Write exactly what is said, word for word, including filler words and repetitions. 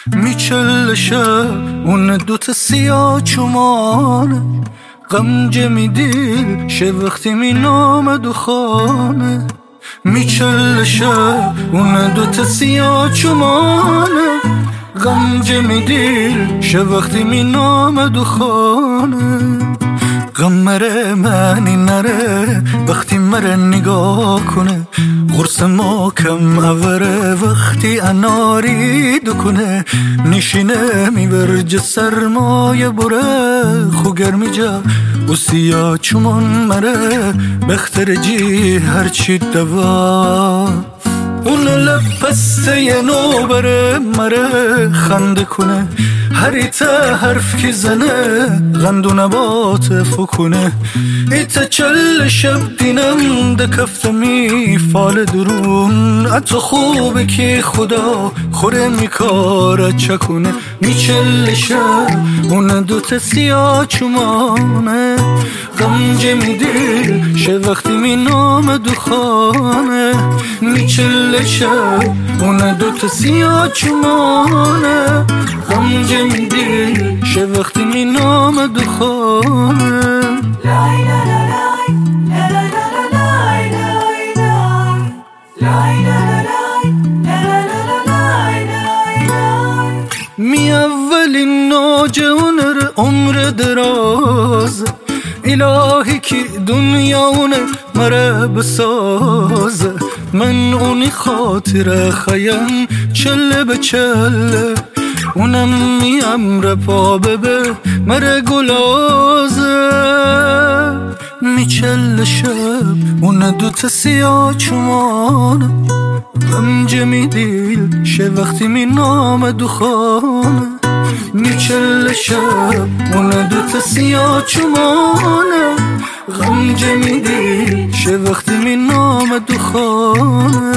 میچل شب اون دوتا سیاه چمانه، غمجه میدیل شه وقتی می نامد و خانه. میچل شب اون دوتا سیاه چمانه، غمجه میدیل شه وقتی می نامد و خانه. غم مره منی نره وقتی مره نگاه کنه، قرص ما کم اوره وقتی اناری دکنه. نشینه میورج سرمایه بره خو گرمی جا و سیاه چمون مره بختر جی هرچی دوا. اون لب پسته ی نو بره مره خنده کنه، هریتا حرف کی زنه غند و نبات فکنه. ایتا چل شب دینم ده کفتمی فال درون، اتو خوبه که خدا خوره میکاره چکونه. میچل شب اون دوتا سیاه چمانه، غمجه میدیل شه وقتی می نامد و خانه. میچل شب اون دوتا سیاه چمانه، غمجه میدیل شه وقتی می نامد و خانه. می اولین ناجونر عمر دراز، الهی کی دنیاونه مره بسازه. من اونی خاطر خیم چله به چله، اونم میم رپا ببه مره گلازه. میچل شب اون دوتا سیاه چمانه، غمجه میدیل شه وقتی می نامد و خانه. میچل شب اون دوتا سیاه چمانه، غمجه میدیل شه وقتی می نامد و خانه.